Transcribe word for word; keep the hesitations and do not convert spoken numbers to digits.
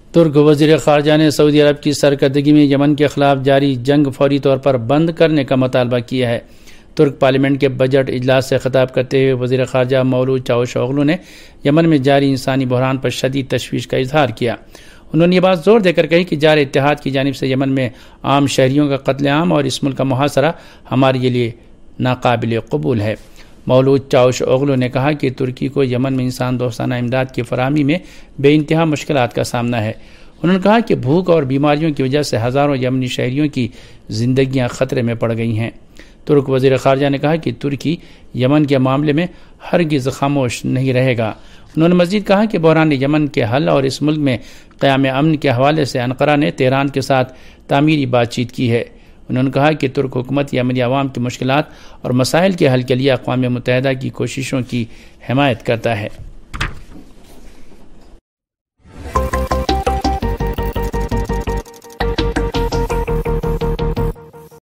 ترک وزیر خارجہ نے سعودی عرب کی سرکردگی میں یمن کے خلاف جاری جنگ فوری طور پر بند کرنے کا مطالبہ کیا ہے۔ ترک پارلیمنٹ کے بجٹ اجلاس سے خطاب کرتے ہوئے وزیر خارجہ مولود چاوش اوغلو نے یمن میں جاری انسانی بحران پر شدید تشویش کا اظہار کیا۔ انہوں نے یہ بات زور دے کر کہی کہ جار اتحاد کی جانب سے یمن میں عام شہریوں کا قتل عام اور اس ملک کا محاصرہ ہمارے لیے ناقابل قبول ہے۔ مولود چاوش اوغلو نے کہا کہ ترکی کو یمن میں انسان دوستانہ امداد کی فراہمی میں بے انتہا مشکلات کا سامنا ہے۔ انہوں نے کہا کہ بھوک اور بیماریوں کی وجہ سے ہزاروں یمنی شہریوں کی زندگیاں خطرے میں پڑ گئی ہیں۔ ترک وزیر خارجہ نے کہا کہ ترکی یمن کے معاملے میں ہرگز خاموش نہیں رہے گا۔ انہوں نے مزید کہا کہ بحران یمن کے حل اور اس ملک میں قیام امن کے حوالے سے انقرہ نے تہران کے ساتھ تعمیری بات چیت کی ہے۔ انہوں نے کہا کہ ترک حکومت یمنی عوام کی مشکلات اور مسائل کے حل کے لیے اقوام متحدہ کی کوششوں کی حمایت کرتا ہے۔